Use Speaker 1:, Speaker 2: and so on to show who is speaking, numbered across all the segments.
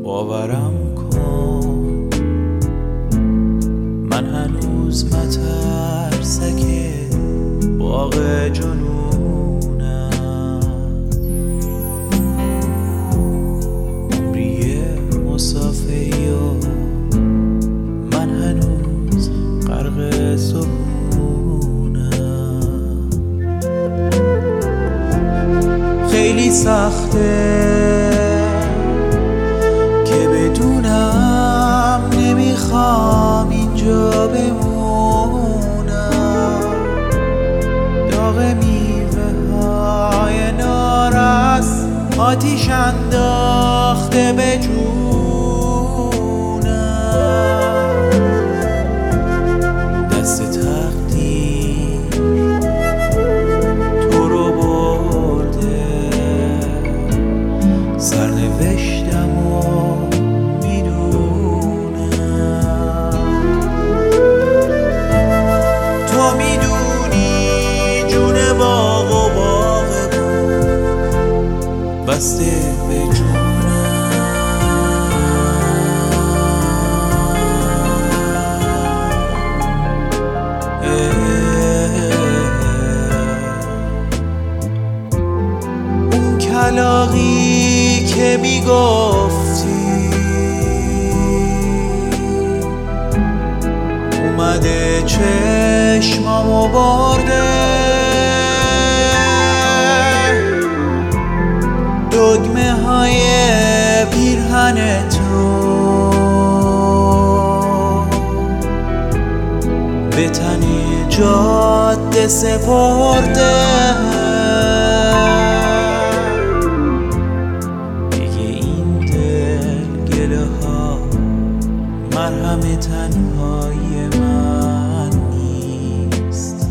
Speaker 1: باورم کن من هنوز مترسک باغ جنونم. عمری مسافه و من هنوز غرق سکونم. خیلی سخته که بدونم نمیخوام اینجا بمونم. داغ میوه های نارس آتیش انداخته به جونم. دست تقدیر تو رو برده سرنوشتم و میدونم. تو میدونی جون باغ و باغ بود بسته به جونم. اون کلاغی که میگفتی اومده چشمامو برده. دگمه های پیرهن تو به تن جاده سپرده. مرهم تنهای من نیست.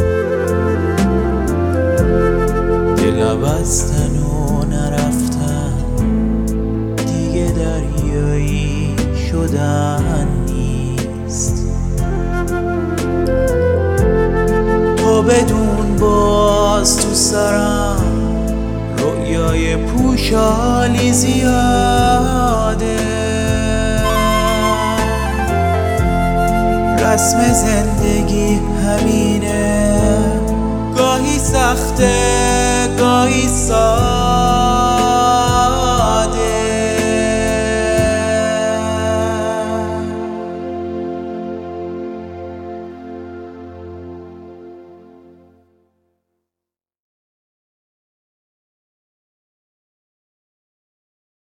Speaker 1: دل نبستن و نرفتن دیگه دریایی شدن نیست. تو بدون باز تو سرم رویای پوشالی زیاده. رسم زندگی همینه، گاهی سخته گاهی ساده.